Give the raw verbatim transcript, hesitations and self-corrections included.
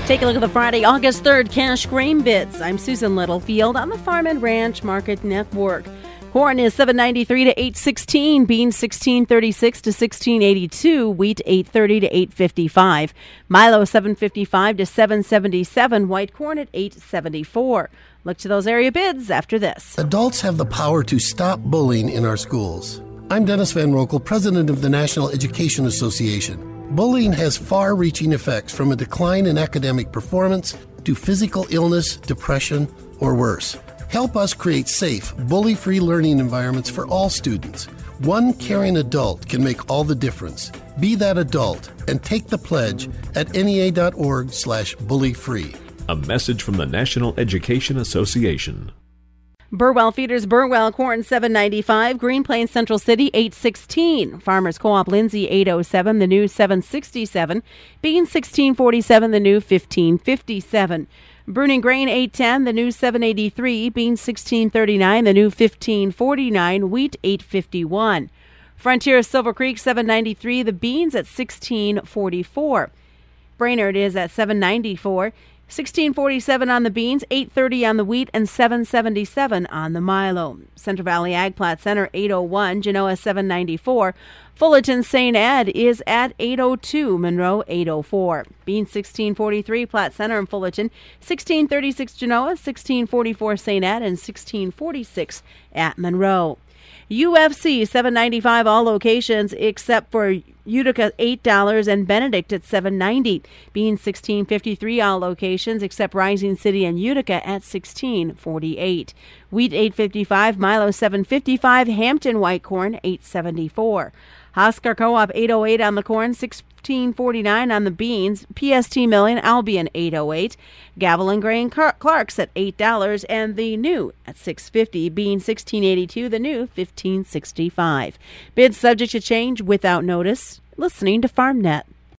Take a look at the Friday, August third cash grain bids. I'm Susan Littlefield on the Farm and Ranch Market Network. Corn is seven ninety-three to eight sixteen, beans sixteen thirty-six to sixteen eighty-two, wheat eight thirty to eight fifty-five, milo seven fifty-five to seven seventy-seven, white corn at eight seventy-four. Look to those area bids after this. Adults have the power to stop bullying in our schools. I'm Dennis Van Rokel, president of the National Education Association. Bullying has far-reaching effects, from a decline in academic performance to physical illness, depression, or worse. Help us create safe, bully-free learning environments for all students. One caring adult can make all the difference. Be that adult and take the pledge at N E A dot org slash bully free. A message from the National Education Association. Burwell Feeders Burwell corn seven ninety-five, Green Plains Central City eight sixteen, Farmers Co-op Lindsay eight oh seven, the new seven sixty-seven, beans sixteen forty-seven, the new fifteen fifty-seven, Bruning Grain eight ten, the new seven eighty-three, beans sixteen thirty-nine, the new fifteen forty-nine, wheat eight fifty-one, Frontier Silver Creek seven ninety-three, the beans at sixteen forty-four, Brainerd is at seven ninety-four, sixteen forty-seven on the beans, eight thirty on the wheat, and seven seventy-seven on the milo. Central Valley Ag Plat Center eight oh one, Genoa seven ninety-four. Fullerton Saint Ed is at eight oh two, Monroe eight oh four. Beans sixteen forty-three, Plat Center and Fullerton, sixteen thirty-six Genoa, sixteen forty-four Saint Ed, and sixteen forty-six at Monroe. U F C seven ninety-five all locations except for Utica eight dollars and Benedict at seven ninety. Beans sixteen fifty-three all locations except Rising City and Utica at sixteen forty-eight. Wheat eight fifty-five, Milo seven fifty-five, Hampton white corn eight seventy-four. Oscar Co-op eight oh eight on the corn, sixteen forty-nine on the beans. P S T Milling Albion eight oh eight. Gavel and Grain Clark's at eight dollars and the new at six fifty. Bean sixteen eighty-two, the new fifteen sixty-five. Bids subject to change without notice. Listening to FarmNet.